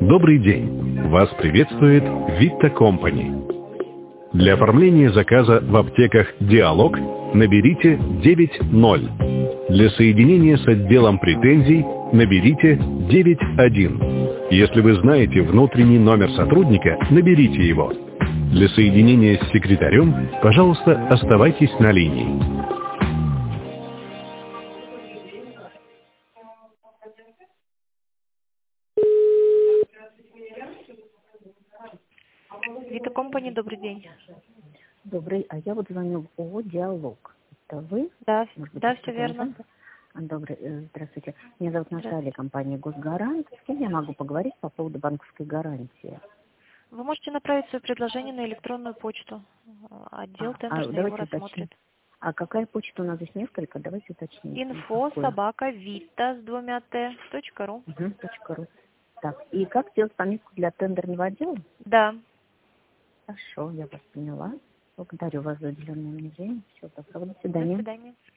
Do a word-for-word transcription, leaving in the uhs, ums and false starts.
Добрый день! Вас приветствует Vita Company. Для оформления заказа в аптеках «Диалог» наберите девять ноль. Для соединения с отделом претензий наберите девять один. Если вы знаете внутренний номер сотрудника, наберите его. Для соединения с секретарем, пожалуйста, оставайтесь на линии. Vita Company, добрый день. Добрый, а я вот звоню в ООО «Диалог». Это вы? Да, Может быть, да, это все верно. консультант? А, Добрый, э, здравствуйте. Меня зовут Наталья, компания «Госгарант». С кем я могу поговорить по поводу банковской гарантии? Вы можете направить свое предложение на электронную почту. Отдел А, а тендерный его давайте уточним. рассмотрит. А какая почта у нас здесь несколько? Давайте уточним. Инфо Какую? собака вита с двумя т точка ру. Угу, точка ру. Так, и как сделать пометку для тендерного отдела? Да. Хорошо, я вас поняла. Благодарю вас за уделенное мне время. Всего доброго, до До свидания. свидания.